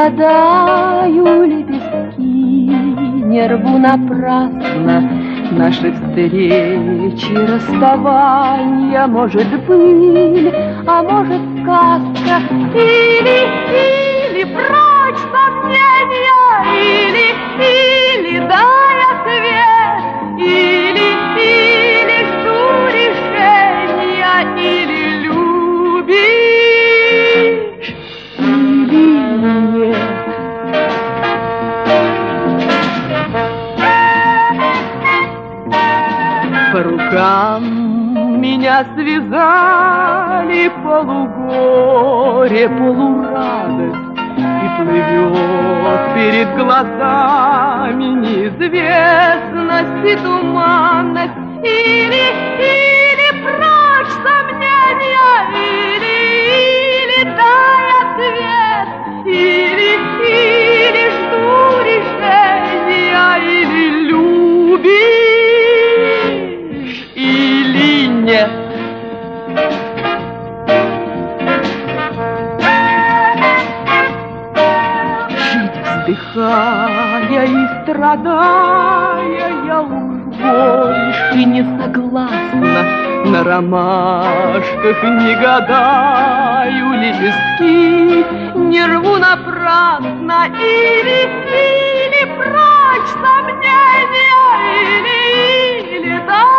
гадаю лепестки, не рву напрасно наши встречи, расставания. Может, быль, а может, сказка, или прочь сомнения, или дай ответ, или жду решения, или любишь, или нет. По рукам меня связали, полугоре, полурадость, и плывет перед глазами неизвестность и туманность. Или прочь сомнения, или дай ответ, или жду решения, или любишь, или нет. Жить вздыхая и страдая, я уж больше не согласна. На ромашках не гадаю лепестки, не рву напрасно. Или прочь сомнения, или дай